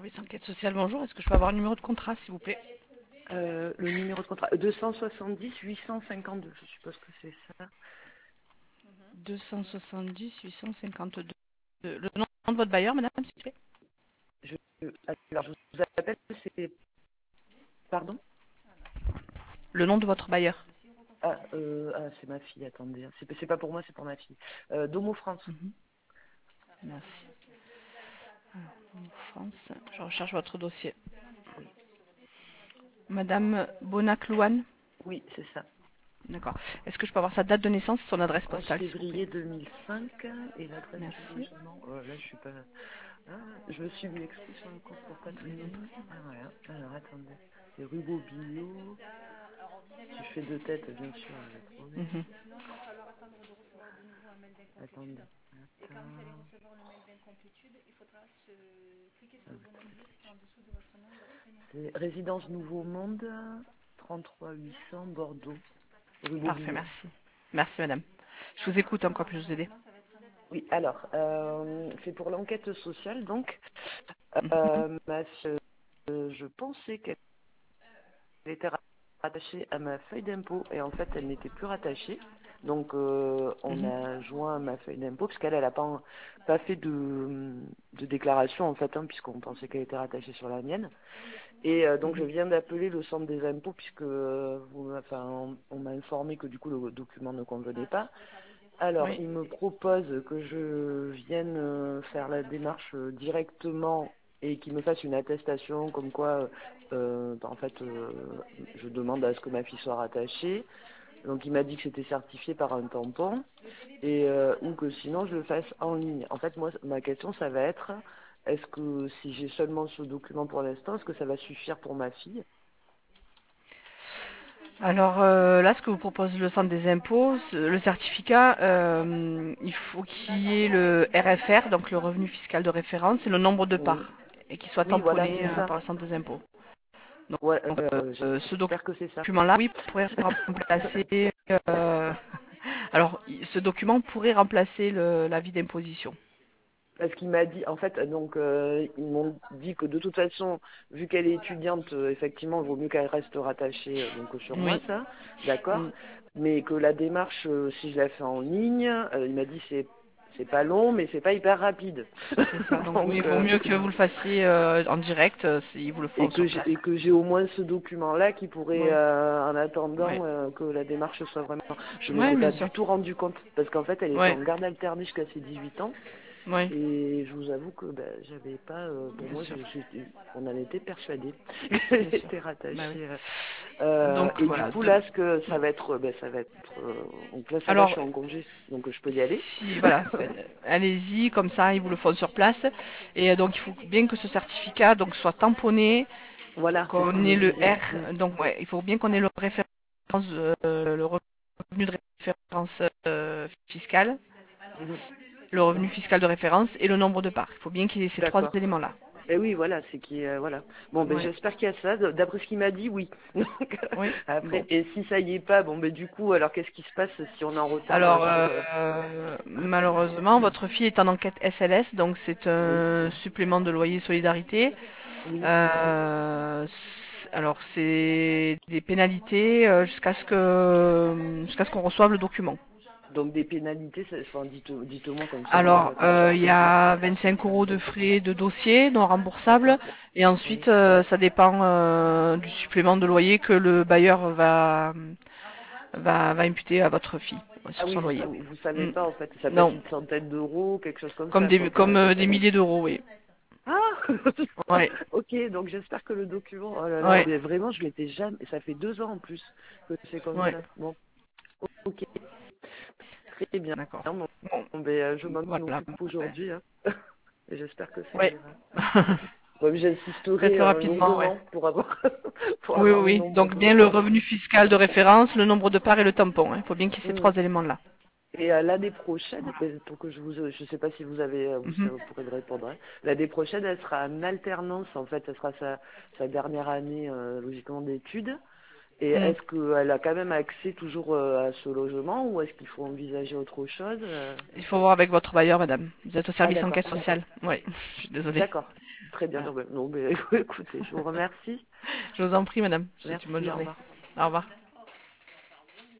Service enquête sociale, bonjour. Est-ce que je peux avoir le numéro de contrat, s'il vous plaît? Le numéro de contrat, 270 852, je suppose que c'est ça. 270 852. Le nom de votre bailleur, madame, s'il vous plaît? Je, alors, je vous appelle, c'est... Pardon? Le nom de votre bailleur. C'est ma fille, attendez. C'est pas pour moi, c'est pour ma fille. Domo France. Merci. France, je recherche votre dossier. Oui, Madame Bonac-Louane. oui, c'est ça. D'accord. Est-ce que je peux avoir sa date de naissance et son adresse 11 postale, s'il vous plaît? février 2005, et l'adresse du Merci. logement... là, je suis pas... Ah, je me suis mis exprès sur le compte pour pas traîner. Ah, voilà. Alors, attendez. C'est rue Bobillot. Si je fais deux têtes, bien sûr, je vais trouver. Mhm. Attendez. Attends. C'est Résidence Nouveau Monde, 33 800 Bordeaux, rue Parfait, Bobillot. merci. Merci, madame. Je vous écoute encore, puis-je vous aider? Oui, alors, c'est pour l'enquête sociale, donc. Mhm. Je pensais qu'elle était rattachée à ma feuille d'impôt, et en fait, elle n'était plus rattachée. Donc, on Mhm. a joint ma feuille d'impôt, puisqu'elle n'a pas fait de déclaration, en fait, puisqu'on pensait qu'elle était rattachée sur la mienne. Et donc je Mhm. viens d'appeler le centre des impôts puisque on m'a informé que du coup le document ne convenait pas. Alors Oui. il me propose que je vienne faire la démarche directement et qu'il me fasse une attestation comme quoi je demande à ce que ma fille soit rattachée. Donc il m'a dit que c'était certifié par un tampon et ou que sinon je le fasse en ligne. En fait, moi, ma question, ça va être, est-ce que si j'ai seulement ce document pour l'instant, est-ce que ça va suffire pour ma fille? Alors là, ce que vous propose le centre des impôts, le certificat, il faut qu'il y ait le RFR, donc le revenu fiscal de référence, et le nombre de Oui, parts, et qu'il soit oui, voilà, tamponné c'est ça. par le centre des impôts. Donc, Ouais, ce j'espère que c'est ça. document-là, oui, pourrait remplacer. Alors, ce document pourrait remplacer l'avis d'imposition. Parce qu'il m'a dit, en fait, donc ils m'ont dit que de toute façon, vu qu'elle est étudiante, effectivement, il vaut mieux qu'elle reste rattachée donc sur moi, Oui. ça, Mm. d'accord. Mais que la démarche, si je la fais en ligne, il m'a dit c'est pas long, mais c'est pas hyper rapide. C'est ça. Donc, oui, il Donc vaut mieux que vous le fassiez en direct s'ils vous le font et sur place. que j'ai au moins ce document-là qui pourrait, Oui. en Oui. attendant que la démarche soit vraiment... Je Oui, m'étais bien pas sûr. du tout rendu compte, parce qu'en fait, elle était Oui. en garde alternée jusqu'à ses 18 ans, Oui. et je vous avoue que j'avais pas... pour Bien moi, sûr. on en était persuadés Bien qu'elle sûr. était Bah oui. rattachée. Donc Et du voilà. coup, là, ce que ça va être... donc là, ça va, je Alors, suis en congé, donc je peux y aller. si voilà, allez-y, comme ça ils vous le font sur place. Et donc il faut bien que ce certificat donc soit tamponné, Voilà, c'est ce qu'on qu'il me ait le disait. R. Donc ouais, il faut bien qu'on ait le revenu de référence fiscal, Mhm. le revenu fiscal de référence et le nombre de parts. Il faut bien qu'il y ait ces trois D'accord. éléments-là. Et oui, voilà, c'est qui, voilà. Bon, Oui. j'espère qu'il y a ça. D'après ce qu'il m'a dit, oui. Donc, Oui. après, Bon. et si ça y est pas, du coup, alors qu'est-ce qui se passe si on est en retard Alors, sur malheureusement, votre fille est en enquête SLS, donc c'est Oui, un supplément de loyer solidarité. oui. Alors, c'est des pénalités jusqu'à ce qu'on reçoive le document. Donc des pénalités, enfin, dites-moi comme ça, Alors, ça sera il y plus simple. a 25 € de frais de dossier non remboursables, D'accord. et ensuite, Oui. ça dépend du supplément de loyer que le bailleur va imputer à votre fille Ah sur oui, son loyer. vous savez Mm. pas en fait. Ça peut être Non, une centaine d'euros, quelque chose comme comme ça, quoi, par exemple. des milliers d'euros, oui. Ah Ouais, Ok, donc j'espère que le document. Oh là là, ouais, mais vraiment, je m'étais jamais. Ça fait 2 ans en plus que c'est comme ouais. ça. Bon, ok. Très bien. D'accord. Bon, Bon, je m'en voilà. occupe aujourd'hui, et j'espère que ça Ouais. ira. Bon, Très j'insisterai très rapidement, ouais. lourdement pour avoir pour Oui, avoir oui, le oui. nombre Donc de bien le parts. revenu fiscal de référence, le nombre de parts et le tampon. Il faut bien qu'il y ait ces Hmm. trois éléments-là. Et l'année prochaine, pour que je sais pas si vous avez, ça Mhm. vous pourrez me répondre. L'année prochaine, elle sera en alternance. En fait, ce sera sa dernière année logiquement d'études. Et Mm. est-ce qu'elle a quand même accès toujours à ce logement ou est-ce qu'il faut envisager autre chose Il faut voir avec votre bailleur, madame. Vous êtes au Ah service d'accord, enquête sociale. Oui, je suis désolée. d'accord. Très bien. Voilà. Non, mais écoutez, je vous remercie. Je vous en prie, madame. Je vous souhaite une bonne Merci, au journée. revoir. Au revoir.